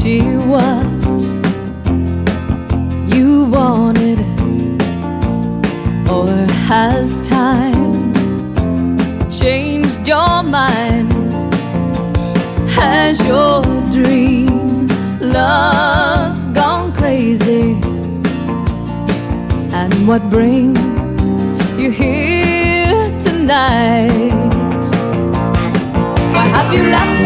she what you wanted? Or has time changed your mind? Has your dream love gone crazy? And what brings you here tonight? Why have you left